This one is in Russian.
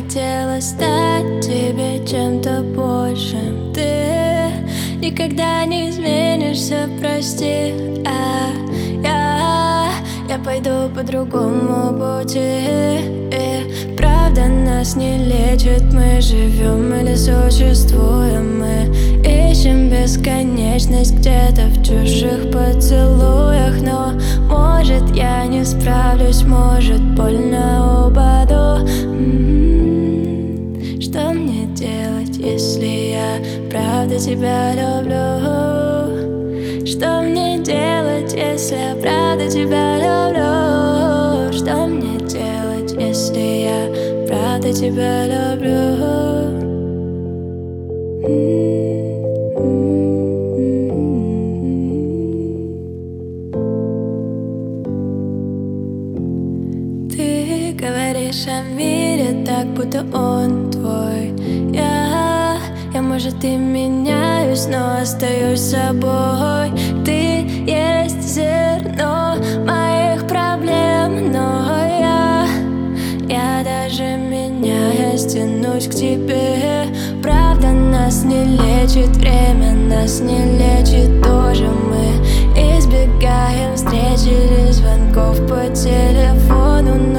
хотела стать тебе чем-то большим. Ты никогда не изменишься, прости. Я пойду по другому пути. Правда нас не лечит, мы живем или существуем. Мы ищем бесконечность где-то в чужих поцелуях. Но может я не справлюсь, может больно упаду. Что мне делать, если я правда тебя люблю? Что мне делать, если я правда тебя люблю? Что мне делать, если я правда тебя люблю? Ты говоришь о мире так, будто он твой. Я, может, и меняюсь, но остаюсь собой. Ты есть зерно моих проблем, но я даже меняясь тянусь к тебе. Правда нас не лечит, время нас не лечит тоже. Мы избегаем встреч или звонков по телефону.